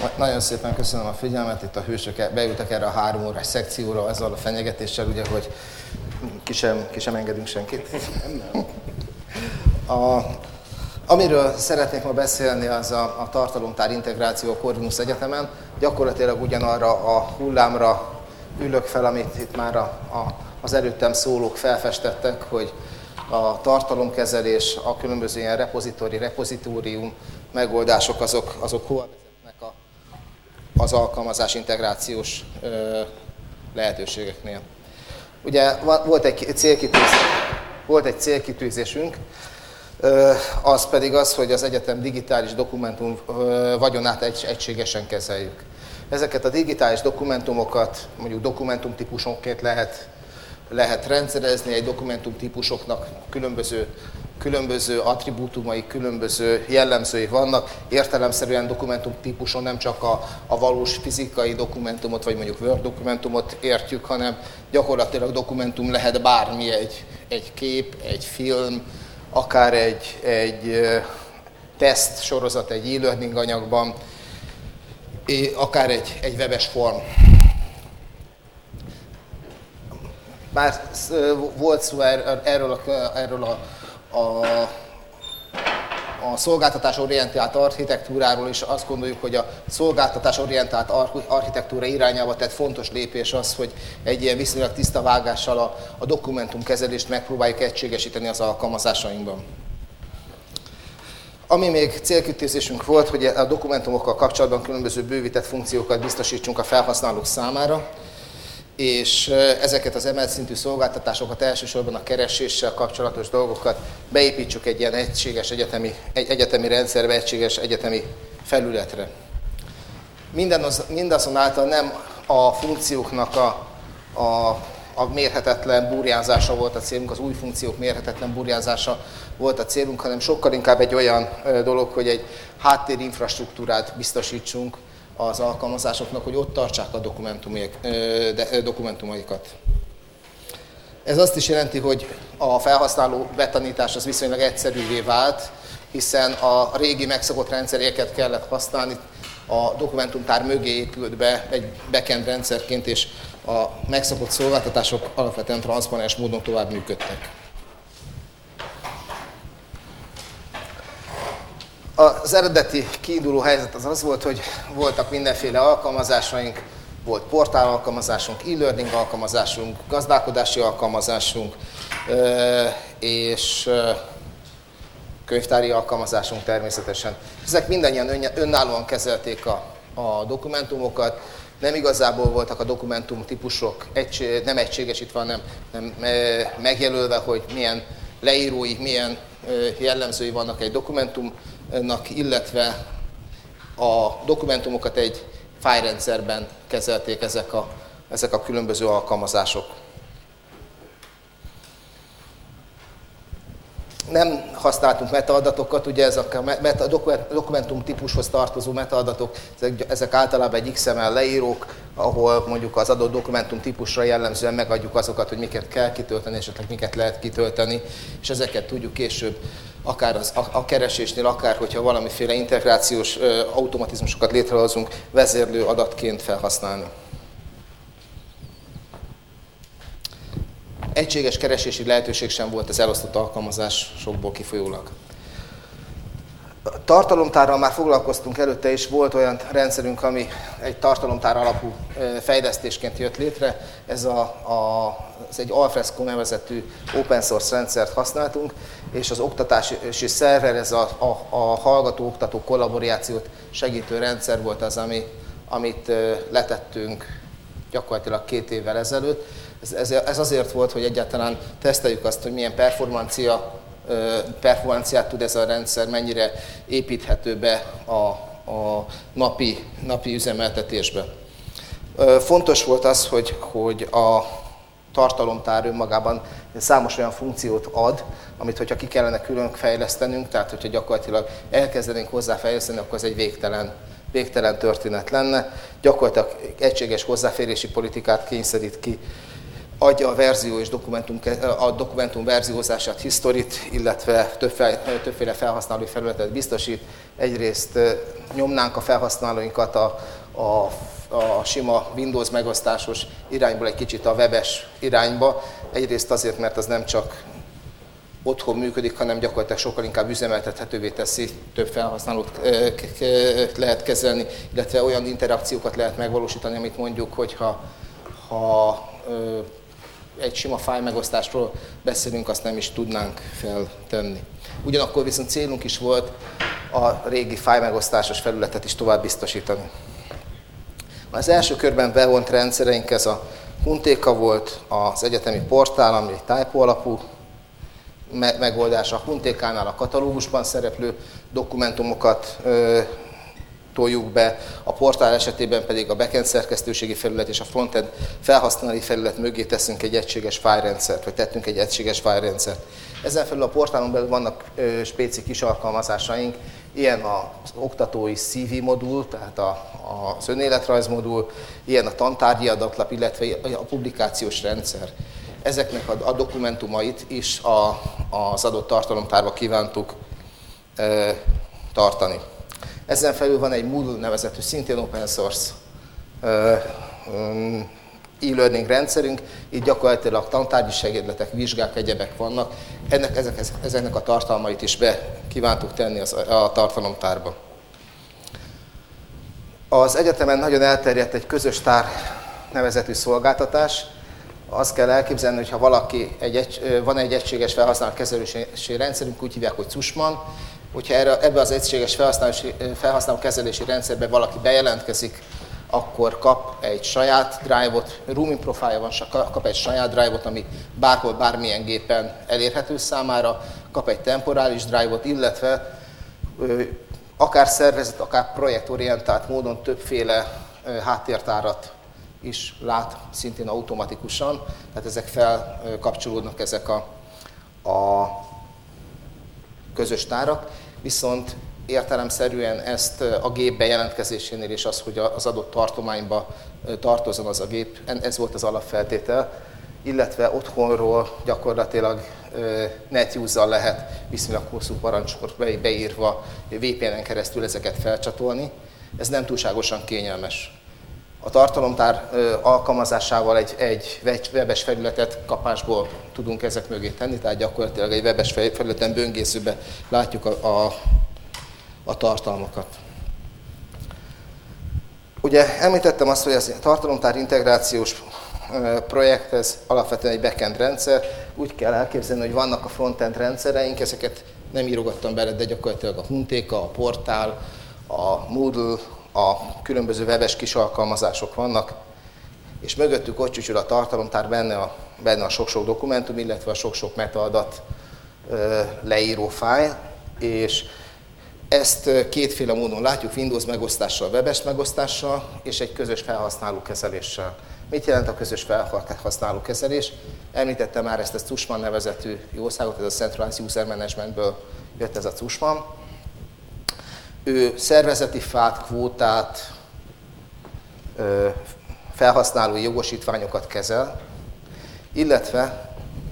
Nagyon szépen köszönöm a figyelmet, itt a hősök beültek erre a 3 órás szekcióra ezzel a fenyegetéssel, ugye, hogy ki sem engedünk senkit. Amiről szeretnék ma beszélni, az a tartalomtár integráció a Corvinus Egyetemen. Gyakorlatilag ugyanarra a hullámra ülök fel, amit itt már az előttem szólók felfestettek, hogy a tartalomkezelés, a különböző ilyen repozitórium megoldások, azok hova vezetnek az alkalmazás integrációs lehetőségeknél. Ugye volt egy célkitűzésünk, az pedig az, hogy az egyetem digitális dokumentum vagyonát egységesen kezeljük. Ezeket a digitális dokumentumokat mondjuk dokumentumtípusonként lehet rendszerezni, egy dokumentumtípusoknak különböző attribútumai, különböző jellemzői vannak. Értelemszerűen dokumentumtípuson nem csak a valós fizikai dokumentumot, vagy mondjuk Word dokumentumot értjük, hanem gyakorlatilag dokumentum lehet bármi, egy kép, egy film, akár egy teszt sorozat egy e-learning anyagban, akár egy webes form. Már volt szó erről a szolgáltatásorientált architektúráról is. Azt gondoljuk, hogy a szolgáltatásorientált architektúra irányába tett fontos lépés az, hogy egy ilyen viszonylag tiszta vágással a dokumentumkezelést megpróbáljuk egységesíteni az alkalmazásainkban. Ami még célkitűzésünk volt, hogy a dokumentumokkal kapcsolatban különböző bővített funkciókat biztosítsunk a felhasználók számára, és ezeket az emelt szintű szolgáltatásokat, elsősorban a kereséssel kapcsolatos dolgokat beépítsük egy ilyen egységes egyetemi rendszerbe, egységes egyetemi felületre. Mindazonáltal nem a funkcióknak a mérhetetlen burjánzása volt a célunk, az új funkciók mérhetetlen burjánzása volt a célunk, hanem sokkal inkább egy olyan dolog, hogy egy háttérinfrastruktúrát biztosítsunk az alkalmazásoknak, hogy ott tartsák a dokumentumaikat. Ez azt is jelenti, hogy a felhasználó betanítás az viszonylag egyszerűvé vált, hiszen a régi megszokott rendszereket kellett használni, a dokumentumtár mögé épült be egy backend rendszerként, és a megszokott szolgáltatások alapvetően transzparens módon tovább működtek. Az eredeti kiinduló helyzet az volt, hogy voltak mindenféle alkalmazásaink, volt portál alkalmazásunk, e-learning alkalmazásunk, gazdálkodási alkalmazásunk, és könyvtári alkalmazásunk természetesen. Ezek mindannyian önállóan kezelték a dokumentumokat, nem igazából voltak a dokumentum típusok nem egységesítve, hanem megjelölve, hogy milyen leírói, milyen jellemzői vannak egy dokumentumnak, illetve a dokumentumokat egy fájlrendszerben kezelték ezek a különböző alkalmazások. Nem használtunk metaadatokat, ugye ezek a dokumentum típushoz tartozó metaadatok, ezek általában egy XML leírók, ahol mondjuk az adott dokumentum típusra jellemzően megadjuk azokat, hogy miket kell kitölteni, esetleg miket lehet kitölteni, és ezeket tudjuk később akár a keresésnél, akár hogyha valamiféle integrációs automatizmusokat létrehozunk, vezérlő adatként felhasználni. Egységes keresési lehetőség sem volt az elosztott alkalmazásokból kifolyólag. Tartalomtárral már foglalkoztunk előtte, és volt olyan rendszerünk, ami egy tartalomtár alapú fejlesztésként jött létre. Ez egy Alfresco nevezetű open source rendszert használtunk, és az oktatási szerver, ez a hallgató-oktató kollaborációt segítő rendszer volt az, amit letettünk gyakorlatilag 2 évvel ezelőtt. Ez azért volt, hogy egyáltalán teszteljük azt, hogy milyen performanciát tud ez a rendszer, mennyire építhető be a napi üzemeltetésbe. Fontos volt az, hogy a tartalomtár önmagában számos olyan funkciót ad, amit hogyha ki kellene külön fejlesztenünk, tehát hogyha gyakorlatilag elkezdenénk hozzáfejleszteni, akkor ez egy végtelen történet lenne. Gyakorlatilag egységes hozzáférési politikát kényszerít ki adja a verzió és a dokumentum verziózását, historit, illetve többféle felhasználói felületet biztosít. Egyrészt nyomnánk a felhasználóinkat a sima Windows megosztásos irányból egy kicsit a webes irányba. Egyrészt azért, mert az nem csak otthon működik, hanem gyakorlatilag sokkal inkább üzemeltethetővé teszi, több felhasználót lehet kezelni, illetve olyan interakciókat lehet megvalósítani, amit mondjuk, hogyha egy sima fájlmegosztásról beszélünk, azt nem is tudnánk feltenni. Ugyanakkor viszont célunk is volt a régi fájlmegosztásos felületet is tovább biztosítani. Az első körben bevont rendszereink ez a Huntéka volt, az egyetemi portál, ami egy typo alapú megoldás. A Huntékánál a katalógusban szereplő dokumentumokat toljuk be, a portál esetében pedig a backend szerkesztőségi felület és a frontend felhasználói felület mögé teszünk egy egységes fájlrendszert, vagy tettünk egy egységes fájlrendszert. Ezen felül a portálon belül vannak spéci kis alkalmazásaink, ilyen az oktatói CV modul, tehát az önéletrajz modul, ilyen a tantárgyi adatlap, illetve a publikációs rendszer. Ezeknek a dokumentumait is az adott tartalomtárba kívántuk tartani. Ezen felül van egy Moodle nevezetű, szintén open source e-learning rendszerünk, itt gyakorlatilag tantárgyi segédletek, vizsgák, egyebek vannak. Ezeknek a tartalmait is be kívántuk tenni a tartalomtárba. Az egyetemen nagyon elterjedt egy közös tár nevezetű szolgáltatás. Azt kell elképzelni, hogy ha valaki van egy egységes felhasználókezelési rendszerünk, úgy hívják, hogy CUSMAN, hogyha ebbe az egységes felhasználókezelési rendszerbe valaki bejelentkezik, akkor kap egy saját drive-ot, roaming profile van, kap egy saját drive-ot, ami bárhol, bármilyen gépen elérhető számára, kap egy temporális drive-ot, illetve akár szervezet, akár projektorientált módon többféle háttértárat is lát szintén automatikusan, tehát ezek felkapcsolódnak, ezek a közös tárak, viszont értelemszerűen ezt a gép bejelentkezésénél is az, hogy az adott tartományba tartozzon az a gép, ez volt az alapfeltétel, illetve otthonról gyakorlatilag NetUse-zal lehet viszonylag hosszú parancsot beírva VPN-en keresztül ezeket felcsatolni. Ez nem túlságosan kényelmes. A tartalomtár alkalmazásával egy webes felületet kapásból tudunk ezek mögé tenni, tehát gyakorlatilag egy webes felületen böngészőbe látjuk a tartalmakat. Ugye említettem azt, hogy ez a tartalomtár integrációs projekt, ez alapvetően egy backend rendszer. Úgy kell elképzelni, hogy vannak a frontend rendszereink, ezeket nem írogattam bele, de gyakorlatilag a Huntéka, a portál, a Moodle, a különböző webes kis alkalmazások vannak, és mögöttük ott csücsül a tartalomtár, benne a sok-sok dokumentum, illetve a sok-sok metaadat leíró fájl, és ezt kétféle módon látjuk, Windows megosztással, webes megosztással, és egy közös felhasználókezeléssel. Mit jelent a közös felhasználókezelés? Említettem már ezt a CUSMAN nevezetű jószágot, ez a Centralized User Managementből jött ez a CUSMAN. Ő szervezeti fát, kvótát, felhasználói jogosítványokat kezel, illetve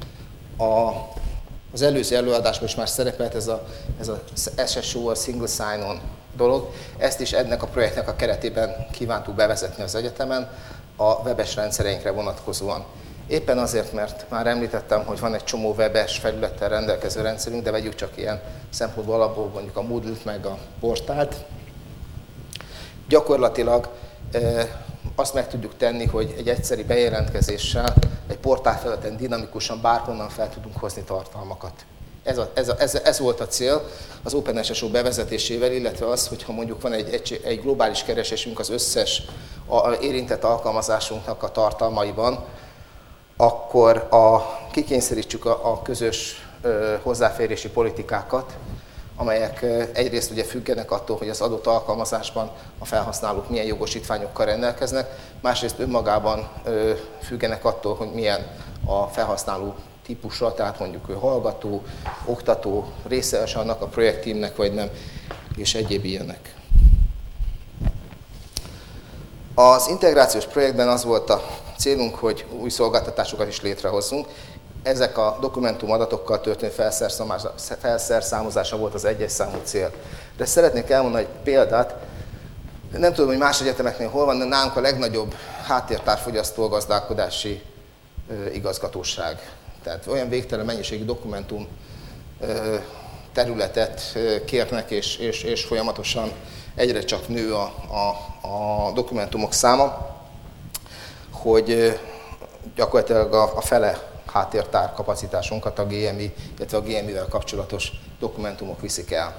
az előző előadásban is már szerepelt ez a SSO, a Single Sign-On dolog. Ezt is ennek a projektnek a keretében kívántuk bevezetni az egyetemen a webes rendszereinkre vonatkozóan. Éppen azért, mert már említettem, hogy van egy csomó webes felülettel rendelkező rendszerünk, de vegyük csak ilyen szempontból alapból mondjuk a Moodle-t meg a portált. Gyakorlatilag azt meg tudjuk tenni, hogy egy egyszeri bejelentkezéssel egy portálfelületen dinamikusan bárhonnan fel tudunk hozni tartalmakat. Ez volt a cél az OpenSSO bevezetésével, illetve az, hogyha mondjuk van egy globális keresésünk az összes érintett alkalmazásunknak a tartalmaiban, akkor kikényszerítsük a közös hozzáférési politikákat, amelyek egyrészt ugye függenek attól, hogy az adott alkalmazásban a felhasználók milyen jogosítványokkal rendelkeznek, másrészt önmagában függenek attól, hogy milyen a felhasználó típusa, tehát mondjuk ő hallgató, oktató, része annak a projektteamnek, vagy nem, és egyéb ilyenek. Az integrációs projektben az volt a célunk, hogy új szolgáltatásokat is létrehozzunk. Ezek a dokumentum adatokkal történő felszerszámozása volt az egyes számú cél. De szeretnék elmondani egy példát. Nem tudom, hogy más egyetemeknél hol van, de nálunk a legnagyobb háttértárfogyasztó gazdálkodási igazgatóság. Tehát olyan végtelen mennyiségű dokumentum területet kérnek, és folyamatosan egyre csak nő a dokumentumok száma, hogy gyakorlatilag a fele háttértár kapacitásunkat a GMI, illetve a GMI-vel kapcsolatos dokumentumok viszik el.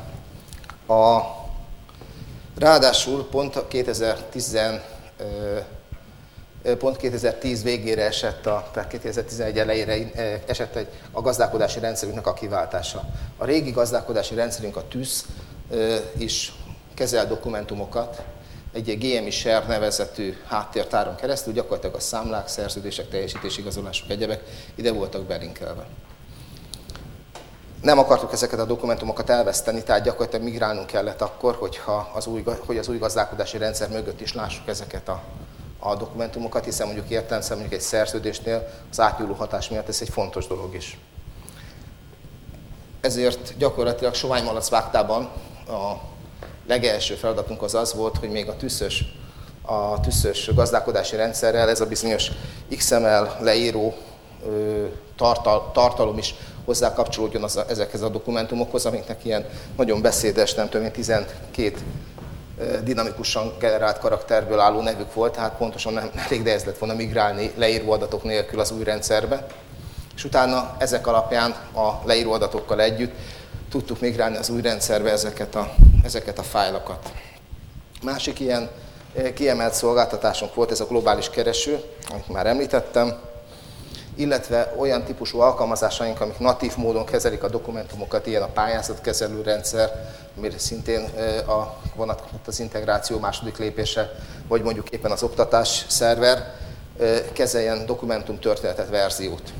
Ráadásul pont 2010 végére esett, tehát 2011 elejére esett a gazdálkodási rendszerünknek a kiváltása. A régi gazdálkodási rendszerünk, a TÜSZ is kezel dokumentumokat egy GMI Share nevezetű háttértáron keresztül, gyakorlatilag a számlák, szerződések, teljesítési igazolások, egyebek ide voltak belinkelve. Nem akartuk ezeket a dokumentumokat elveszteni, tehát gyakorlatilag migrálnunk kellett akkor, hogy az új gazdálkodási rendszer mögött is lássuk ezeket a dokumentumokat, hiszen mondjuk értelemszerűen mondjuk egy szerződésnél az átnyúló hatás miatt ez egy fontos dolog is. Ezért gyakorlatilag Soványmalacvágtában a legelső feladatunk az volt, hogy még a tüszös gazdálkodási rendszerrel ez a bizonyos XML leíró tartalom is hozzá kapcsolódjon ezekhez a dokumentumokhoz, amiknek ilyen nagyon beszédes, nem tudom én, 12 dinamikusan generált karakterből álló nevük volt, tehát pontosan nem elég nehéz lett volna migrálni leíró adatok nélkül az új rendszerbe. És utána ezek alapján a leíró adatokkal együtt tudtuk migrálni az új rendszerbe ezeket a fájlokat. Másik ilyen kiemelt szolgáltatásunk volt ez a globális kereső, amit már említettem, illetve olyan típusú alkalmazásaink, amik natív módon kezelik a dokumentumokat, ilyen a pályázatkezelő rendszer, amire szintén vonatkozott az integráció második lépése, vagy mondjuk éppen az oktatás szerver kezeljen dokumentumtörténetet, verziót.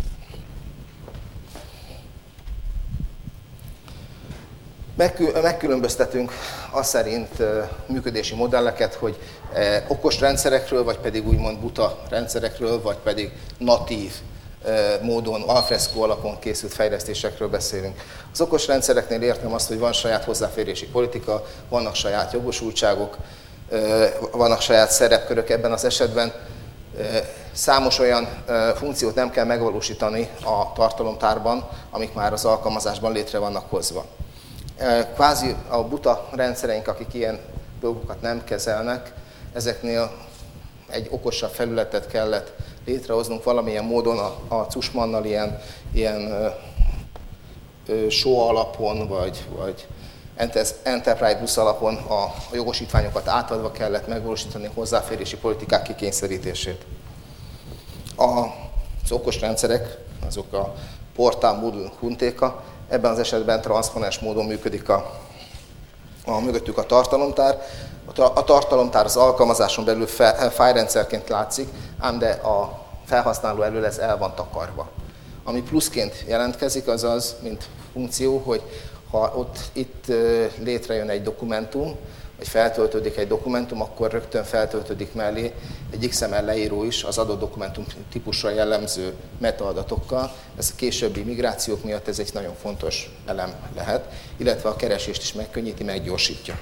Megkülönböztetünk azt szerint működési modelleket, hogy okos rendszerekről, vagy pedig úgymond buta rendszerekről, vagy pedig natív módon, alfresco alapon készült fejlesztésekről beszélünk. Az okos rendszereknél értem azt, hogy van saját hozzáférési politika, vannak saját jogosultságok, vannak saját szerepkörök ebben az esetben. Számos olyan funkciót nem kell megvalósítani a tartalomtárban, amik már az alkalmazásban létre vannak hozva. Kvázi a buta rendszereink, akik ilyen dolgokat nem kezelnek, ezeknél egy okosabb felületet kellett létrehoznunk valamilyen módon a CUSMAN-nal ilyen SOA alapon, vagy Enterprise Plus alapon a jogosítványokat átadva kellett megvalósítani hozzáférési politikák kikényszerítését. Az okos rendszerek, azok a Portal Modul Huntéka, ebben az esetben transzponens módon működik mögöttük a tartalomtár. A tartalomtár az alkalmazáson belül fájlrendszerként látszik, ám de a felhasználó elől ez el van takarva. Ami pluszként jelentkezik, az az, mint funkció, hogy ha itt létrejön egy dokumentum, vagy feltöltődik egy dokumentum, akkor rögtön feltöltődik mellé egy XML leíró is az adott dokumentum típusra jellemző metaadatokkal. Ez a későbbi migrációk miatt ez egy nagyon fontos elem lehet, illetve a keresést is megkönnyíti, meggyorsítja.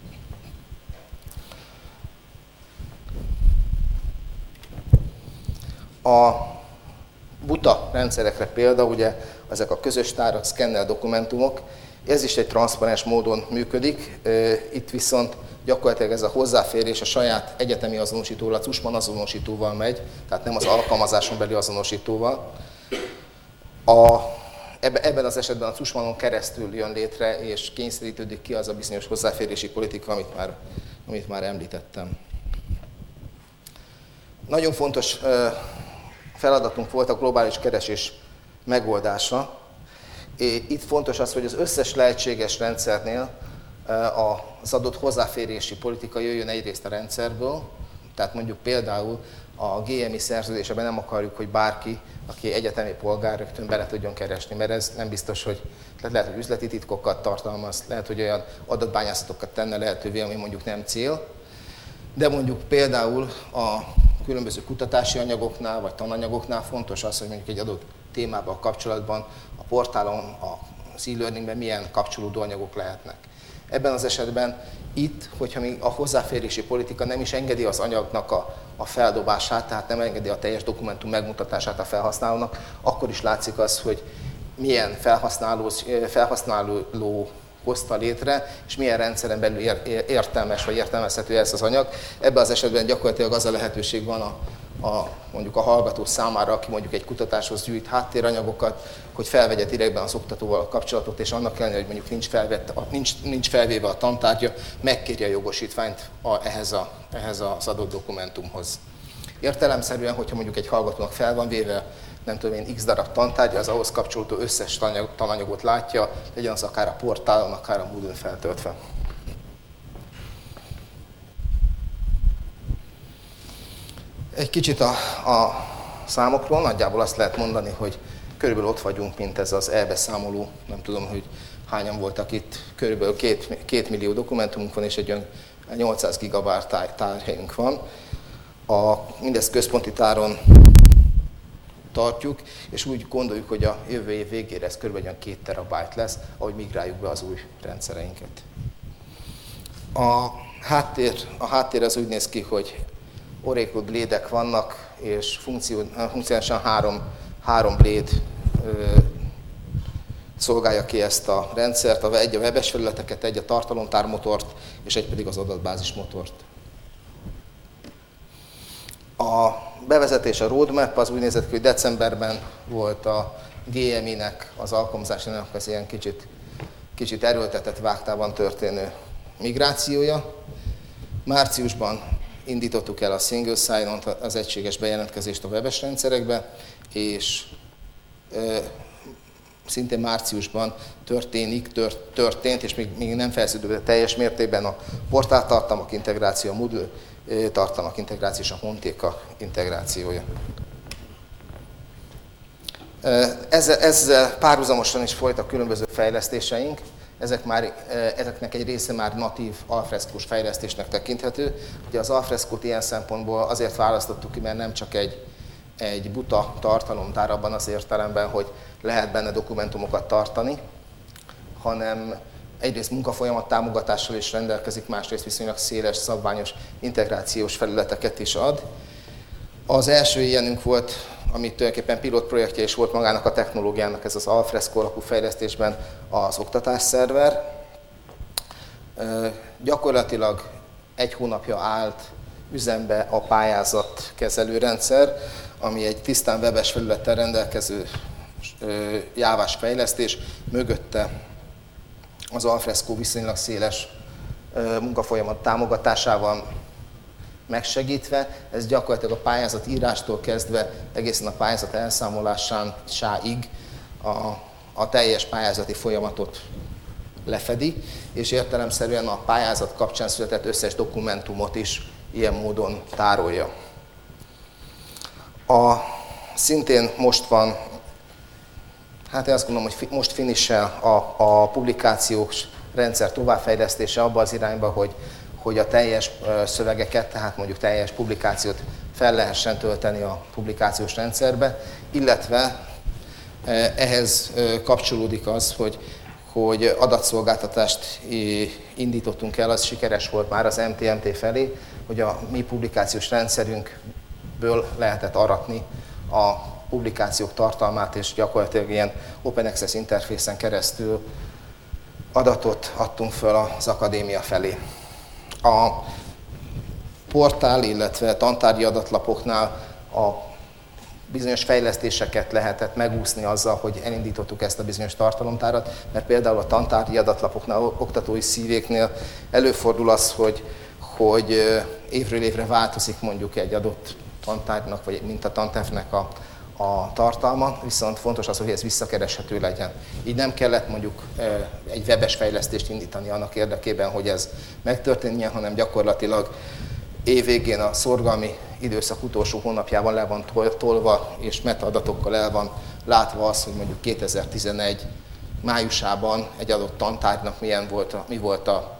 A buta rendszerekre példa, ugye ezek a közös tárak, szkennel dokumentumok, ez is egy transzparens módon működik, itt viszont gyakorlatilag ez a hozzáférés a saját egyetemi azonosítóval, a CUSMAN azonosítóval megy, tehát nem az alkalmazáson belüli azonosítóval. Ebben az esetben a CUSMAN-on keresztül jön létre, és kényszerítődik ki az a bizonyos hozzáférési politika, amit már említettem. Nagyon fontos feladatunk volt a globális keresés megoldása. Itt fontos az, hogy az összes lehetséges rendszernél az adott hozzáférési politika jöjjön egyrészt a rendszerből, tehát mondjuk például a GMI szerződésében nem akarjuk, hogy bárki, aki egyetemi polgár, rögtön bele tudjon keresni, mert ez nem biztos, hogy lehet, hogy üzleti titkokat tartalmaz, lehet, hogy olyan adatbányászatokat tenne lehetővé, ami mondjuk nem cél, de mondjuk például a különböző kutatási anyagoknál vagy tananyagoknál fontos az, hogy mondjuk egy adott témával kapcsolatban a portálon, az e-learningben milyen kapcsolódó anyagok lehetnek. Ebben az esetben itt, hogyha még a hozzáférési politika nem is engedi az anyagnak a feldobását, tehát nem engedi a teljes dokumentum megmutatását a felhasználónak, akkor is látszik az, hogy milyen felhasználó hozta létre, és milyen rendszeren belül értelmes vagy értelmezhető ez az anyag. Ebben az esetben gyakorlatilag az a lehetőség van mondjuk a hallgató számára, aki mondjuk egy kutatáshoz gyűjt háttéranyagokat, hogy felvegye direktben az oktatóval a kapcsolatot, és annak ellenére, hogy mondjuk nincs felvéve a tantárgya, megkérje a jogosítványt ehhez az adott dokumentumhoz. Értelemszerűen, hogyha mondjuk egy hallgatónak fel van véve, nem tudom én, x darab tantárgya, az ahhoz kapcsolódó összes tananyagot látja, legyen az akár a portálon, akár a Moodle-n feltöltve. Egy kicsit a számokról, nagyjából azt lehet mondani, hogy körülbelül ott vagyunk, mint ez az e-beszámoló, nem tudom, hogy hányan voltak itt, körülbelül 2 millió dokumentumunk van, és egy olyan 800 gigabyte tárhelyünk van. Mindezt központi táron tartjuk, és úgy gondoljuk, hogy a jövő év végére ez kb. 2 terabyte lesz, ahogy migráljuk be az új rendszereinket. A háttér az úgy néz ki, hogy Oracle Blade-ek vannak, és funkcionálisan három Blade szolgálja ki ezt a rendszert, egy a webes felületeket, egy a tartalomtármotort, és egy pedig az adatbázis motort. A bevezetés, a roadmap az úgy nézett ki, hogy decemberben volt a GMI-nek, az alkalmazásának az ilyen kicsit erőltetett vágtában történő migrációja. Márciusban indítottuk el a single sign-on, az egységes bejelentkezést a webes rendszerekbe, és szintén márciusban történt, és még nem fejeződött teljes mértékben a portáltartalmak integráció, a Moodle tartalmak integráció és a Hontéka integrációja. Ezzel párhuzamosan is folytak különböző fejlesztéseink. Ezeknek egy része már natív alfreszkós fejlesztésnek tekinthető. Ugye az alfreszkót ilyen szempontból azért választottuk ki, mert nem csak egy buta tartalomtár abban az értelemben, hogy lehet benne dokumentumokat tartani, hanem egyrészt munkafolyamat támogatással is rendelkezik, másrészt viszonylag széles, szabványos integrációs felületeket is ad. Az első ilyenünk volt, ami tulajdonképpen pilotprojektje is volt magának a technológiának, ez az alfreszkó alapú fejlesztésben az oktatásszerver. Gyakorlatilag 1 hónapja állt üzembe a pályázatkezelő rendszer, ami egy tisztán webes felülettel rendelkező jávás fejlesztés, mögötte az alfreszkó viszonylag széles munkafolyamat támogatásával megsegítve, ez gyakorlatilag a pályázat írástól kezdve egészen a pályázat elszámolásáig a teljes pályázati folyamatot lefedi, és értelemszerűen a pályázat kapcsán született összes dokumentumot is ilyen módon tárolja. Szintén most van, hát én azt gondolom, hogy most finissel a publikációs rendszer továbbfejlesztése abba az irányba, hogy a teljes szövegeket, tehát mondjuk teljes publikációt fel lehessen tölteni a publikációs rendszerbe, illetve ehhez kapcsolódik az, hogy adatszolgáltatást indítottunk el, az sikeres volt már az MTMT felé, hogy a mi publikációs rendszerünkből lehetett aratni a publikációk tartalmát, és gyakorlatilag ilyen Open Access interfészen keresztül adatot adtunk föl az akadémia felé. A portál, illetve tantárgyi adatlapoknál a bizonyos fejlesztéseket lehetett megúszni azzal, hogy elindítottuk ezt a bizonyos tartalomtárat, mert például a tantárgyi adatlapoknál, oktatói szívéknél előfordul az, hogy évről évre változik mondjuk egy adott tantárgynak, vagy egy mintatantárgynak a tartalma, viszont fontos az, hogy ez visszakereshető legyen. Így nem kellett mondjuk egy webes fejlesztést indítani annak érdekében, hogy ez megtörténjen, hanem gyakorlatilag évvégén a szorgalmi időszak utolsó hónapjában le van tolva, és metaadatokkal el van látva az, hogy mondjuk 2011 májusában egy adott tantárgynak mi volt a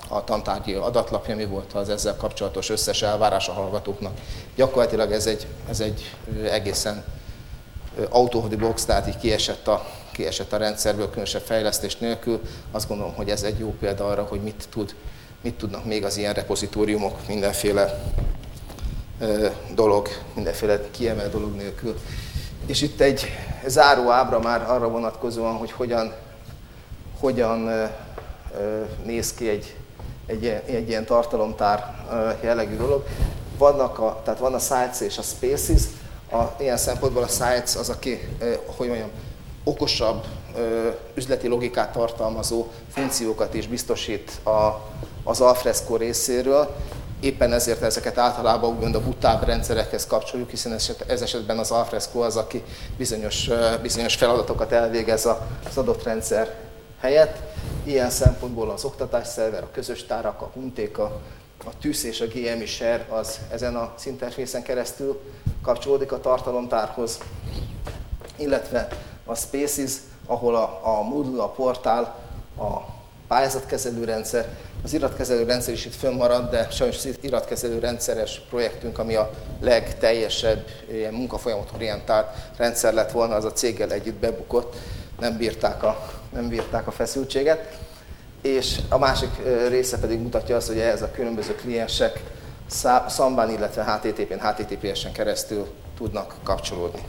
a tantárgyi adatlapja, mi volt az ezzel kapcsolatos összes elvárás a hallgatóknak. Gyakorlatilag ez egy egészen out of the box, tehát így kiesett a rendszerből, különösebb fejlesztés nélkül. Azt gondolom, hogy ez egy jó példa arra, hogy mit tudnak még az ilyen repozitóriumok mindenféle dolog, mindenféle kiemelt dolog nélkül. És itt egy záró ábra már arra vonatkozóan, hogy hogyan néz ki egy ilyen tartalomtár jellegű dolog. Tehát van a Sites és a Spaces. Ilyen szempontból a Sites az, aki, hogy mondjam, okosabb üzleti logikát tartalmazó funkciókat is biztosít az alfresco részéről. Éppen ezért ezeket általában úgymond a butább rendszerekhez kapcsoljuk, hiszen ez esetben az alfresco az, aki bizonyos feladatokat elvégez az adott rendszer helyett. Ilyen szempontból az oktatásszerver, a közös tárak, a hunték, a TÜSZ és a GMI share az ezen az interfészen keresztül kapcsolódik a tartalomtárhoz, illetve a Spaces, ahol a Moodle, a portál, a pályázatkezelő rendszer, az iratkezelő rendszer is itt fönnmarad, de sajnos az iratkezelő rendszeres projektünk, ami a legteljesebb ilyen munkafolyamatorientált rendszer lett volna, az a céggel együtt bebukott, nem bírták a feszültséget. És a másik része pedig mutatja azt, hogy ehhez a különböző kliensek Sambán, illetve HTTP-n, HTTPS-en keresztül tudnak kapcsolódni.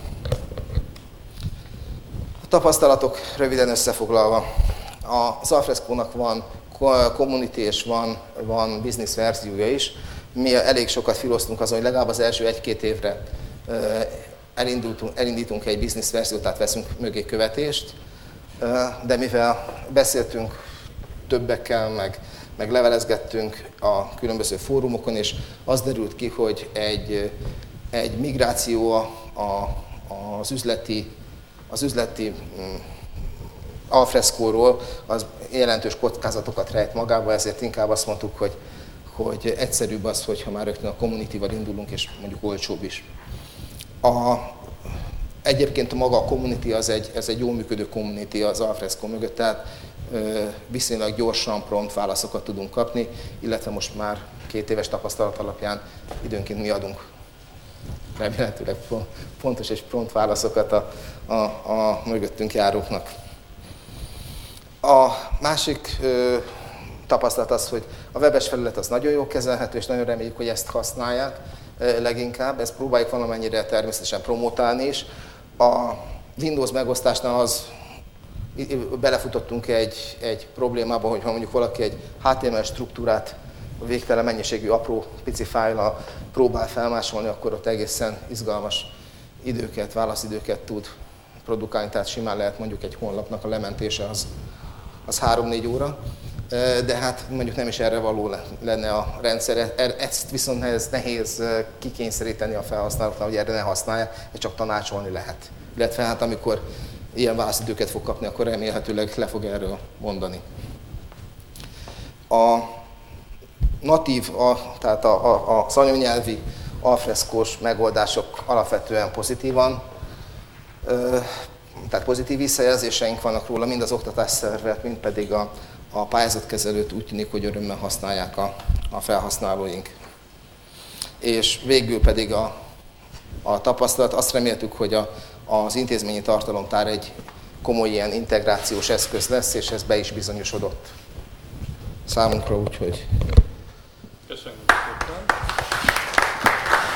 A tapasztalatok röviden összefoglalva. Az Alfresco-nak van community és van business verziója is. Mi elég sokat filoztunk azon, hogy legalább az első 1-2 évre elindítunk egy business verziót, tehát veszünk mögé követést, de mivel beszéltünk többekkel, meg levelezgettünk a különböző fórumokon, és az derült ki, hogy egy migráció az üzleti alfrescóról az jelentős kockázatokat rejt magába, ezért inkább azt mondtuk, hogy egyszerűbb az, hogyha már rögtön a community-val indulunk, és mondjuk olcsóbb is. Egyébként maga a community ez egy jól működő community az Alfresco mögött, tehát viszonylag gyorsan, prompt válaszokat tudunk kapni, illetve most már 2 éves tapasztalat alapján időnként mi adunk remélhetőleg pontos és prompt válaszokat a mögöttünk járóknak. A másik tapasztalat az, hogy a webes felület az nagyon jól kezelhető, és nagyon reméljük, hogy ezt használják leginkább. Ezt próbáljuk valamennyire természetesen promotálni is. A Windows megosztásnál belefutottunk egy problémába, hogyha mondjuk valaki egy HTML struktúrát végtelen mennyiségű apró pici fájlal próbál felmásolni, akkor ott egészen izgalmas válaszidőket tud produkálni, tehát simán lehet mondjuk egy honlapnak a lementése az 3-4 óra, de hát mondjuk nem is erre való lenne a rendszer. Ezt viszont nehéz kikényszeríteni a felhasználóknak, hogy erre ne használják, és csak tanácsolni lehet. Illetve hát amikor ilyen válaszidőket fog kapni, akkor remélhetőleg le fog erről mondani. A natív, tehát az anyanyelvi alfrescós megoldások alapvetően pozitívan, tehát pozitív visszajelzéseink vannak róla, mind az oktatásszervet, mind pedig a pályázatkezelőt úgy tűnik, hogy örömmel használják a felhasználóink. És végül pedig a tapasztalat, azt reméltük, hogy az intézményi tartalomtár egy komoly ilyen integrációs eszköz lesz, és ez be is bizonyosodott számunkra, úgyhogy